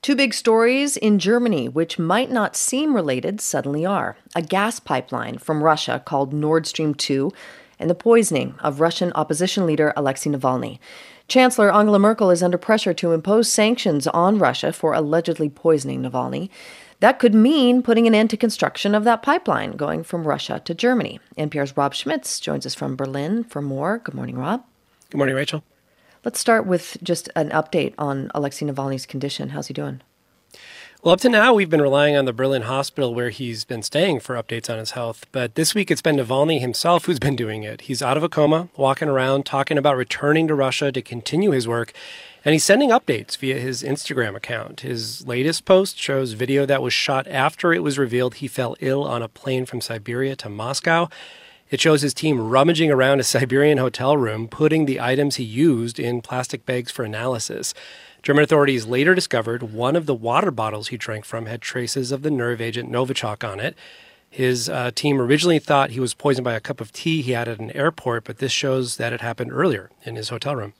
Two big stories in Germany, which might not seem related, suddenly are. A gas pipeline from Russia called Nord Stream 2 and the poisoning of Russian opposition leader Alexei Navalny. Chancellor Angela Merkel is under pressure to impose sanctions on Russia for allegedly poisoning Navalny. That could mean putting an end to construction of that pipeline going from Russia to Germany. NPR's Rob Schmitz joins us from Berlin for more. Good morning, Rob. Good morning, Rachel. Let's start with just an update on Alexei Navalny's condition. How's he doing? Well, up to now, we've been relying on the Berlin hospital where he's been staying for updates on his health. But this week, it's been Navalny himself who's been doing it. He's out of a coma, walking around, talking about returning to Russia to continue his work. And he's sending updates via his Instagram account. His latest post shows video that was shot after it was revealed he fell ill on a plane from Siberia to Moscow. It shows his team rummaging around a Siberian hotel room, putting the items he used in plastic bags for analysis. German authorities later discovered one of the water bottles he drank from had traces of the nerve agent Novichok on it. His team originally thought he was poisoned by a cup of tea he had at an airport, but this shows that it happened earlier in his hotel room.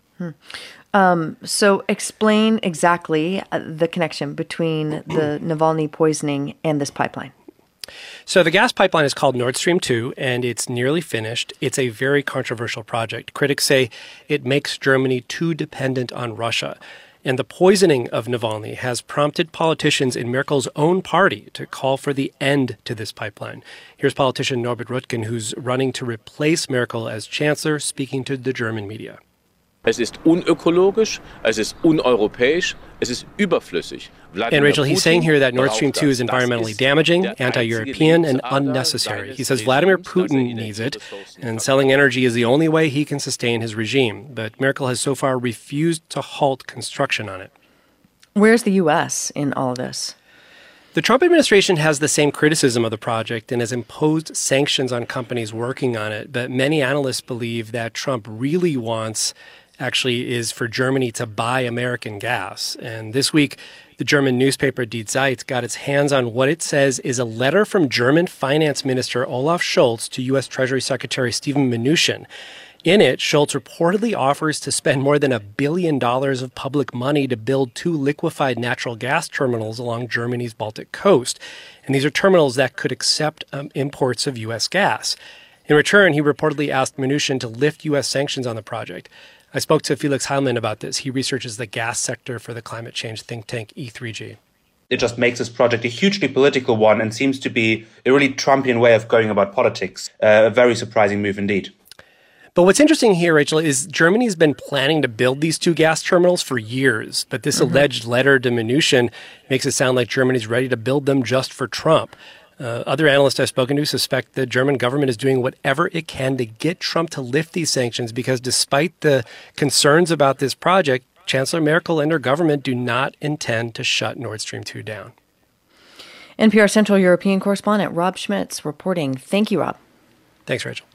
So explain exactly the connection between the Navalny poisoning and this pipeline. So the gas pipeline is called Nord Stream 2, and it's nearly finished. It's a very controversial project. Critics say it makes Germany too dependent on Russia. And the poisoning of Navalny has prompted politicians in Merkel's own party to call for the end to this pipeline. Here's politician Norbert Röttgen, who's running to replace Merkel as chancellor, speaking to the German media. Es ist unökologisch, es ist uneuropäisch, es ist überflüssig. And Rachel, he's saying here that Nord Stream 2 is environmentally damaging, anti-European, and unnecessary. He says Vladimir Putin needs it, and selling energy is the only way he can sustain his regime. But Merkel has so far refused to halt construction on it. Where's the U.S. in all of this? The Trump administration has the same criticism of the project and has imposed sanctions on companies working on it. But many analysts believe that Trump really wants is for Germany to buy American gas. And this week, the German newspaper Die Zeit got its hands on what it says is a letter from German Finance Minister Olaf Scholz to U.S. Treasury Secretary Steven Mnuchin. In it, Scholz reportedly offers to spend more than $1 billion of public money to build 2 liquefied natural gas terminals along Germany's Baltic coast. And these are terminals that could accept imports of U.S. gas. In return, he reportedly asked Mnuchin to lift U.S. sanctions on the project. I spoke to Felix Heilmann about this. He researches the gas sector for the climate change think tank E3G. It just makes this project a hugely political one and seems to be a really Trumpian way of going about politics. A very surprising move indeed. But what's interesting here, Rachel, is Germany's been planning to build these 2 gas terminals for years. But this alleged letter to Mnuchin makes it sound like Germany's ready to build them just for Trump. Other analysts I've spoken to suspect the German government is doing whatever it can to get Trump to lift these sanctions because despite the concerns about this project, Chancellor Merkel and her government do not intend to shut Nord Stream 2 down. NPR Central European correspondent Rob Schmitz reporting. Thank you, Rob. Thanks, Rachel.